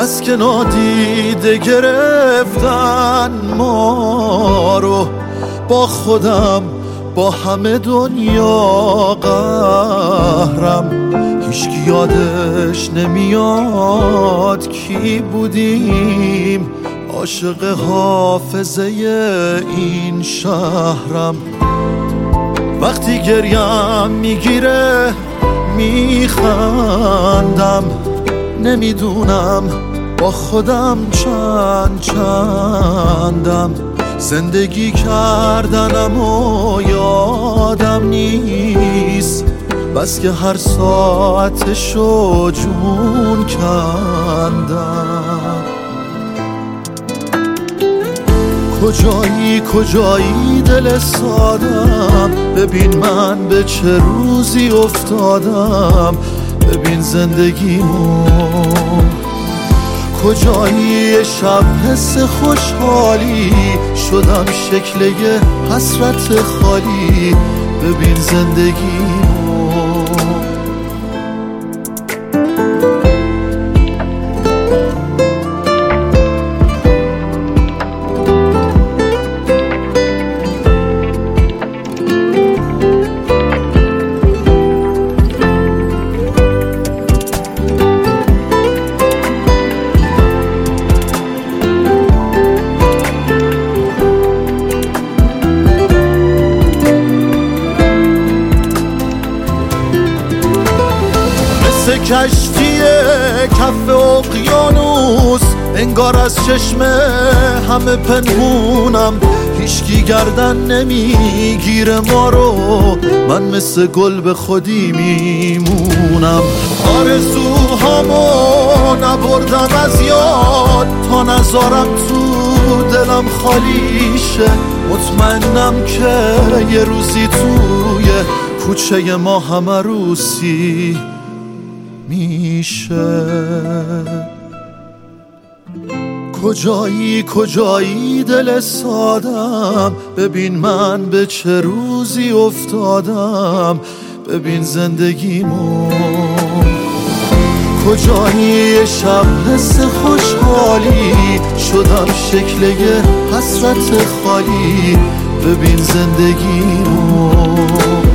بس که نادیده گرفتن ما رو، با خودم با همه دنیا قهرم. هیچکی یادش نمیاد کی بودیم، عاشق حافظه این شهرم. وقتی گریم میگیره میخندم، نمیدونم با خودم چندم. زندگی کردنم و یادم نیست، بس که هر ساعتشو جون کندم. کجایی دل سادم، ببین من به چه روزی افتادم، ببین زندگیمو. کجایی شب حس خوشحالی، شدم شکل یه حسرت خالی، ببین زندگیمو. کشتی کف اقیانوس، انگار از چشم همه پنهونم. هیچکی گردن نمیگیره ما رو، من مثل گل به خودی میمونم. آرزوهامو نبردم از یاد، تا نذارم تو دلم خالی شه. مطمئنم که یه روزی توی کوچه ما هم عروسی میشه. کجایی دل سادم، ببین من به چه روزی افتادم، ببین زندگیمو. کجایی شب حس خوشحالی، شدم شکل یه حسرت خالی، ببین زندگیمو.